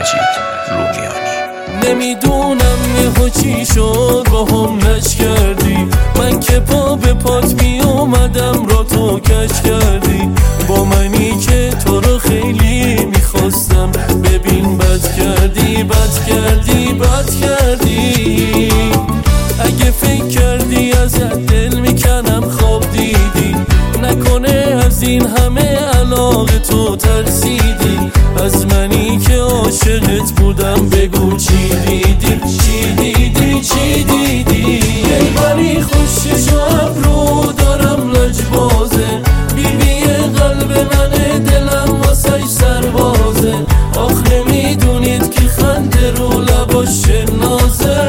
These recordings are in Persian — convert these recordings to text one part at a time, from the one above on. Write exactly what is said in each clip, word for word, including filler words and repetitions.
مجید رومیانی. نمیدونم یهو چی شد با هم نش کردی، من که پا به پات می اومدم را تو کش کردی، با منی که تو رو خیلی میخواستم، ببین بد کردی بد کردی بد کردی. اگه فکر کردی ازت دل میکنم خواب دیدی، نکنه از این همه علاقه تو ترسیدی، از منی که عاشقت بودم بگو چی دیدی چی دیدی چی دیدی. دلبری خوشش و ابرو دارم لجبازه، بیبی قلب منه دلم واسش سربازه، آخ نمیدونید که خنده رو لباش نازه،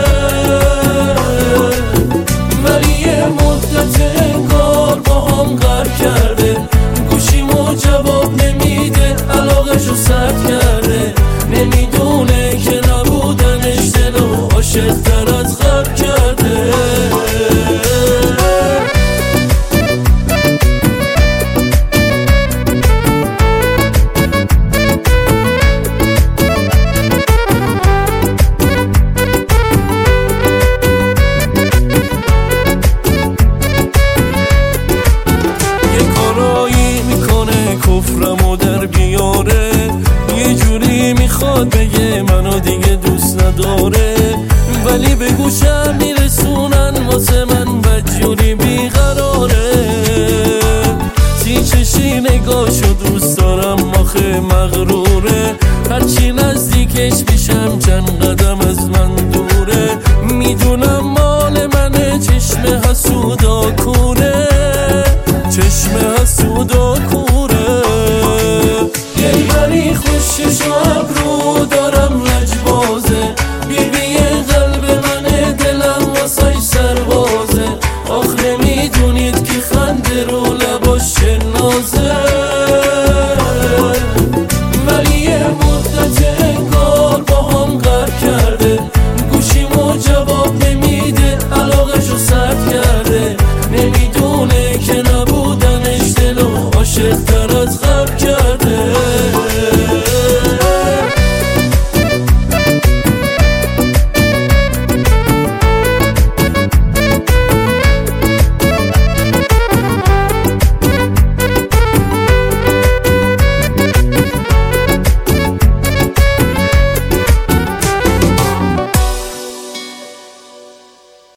ولی یه مدت انگار با هم غر کرده، گوشیمو جواب نمیده علاقشو سرد کرده، نمیدونه که نبودنش دلو عاشق تر از غر کرده. کفرمو در بیاره، یه جوری میخواد بگه منو دیگه دوست نداره، ولی به گوشم میرسونن واسه من بدجوری بیقراره. سی چشی نگاشو دوست دارم آخه مغروره، هرچی نزدیکش میشم چند قدم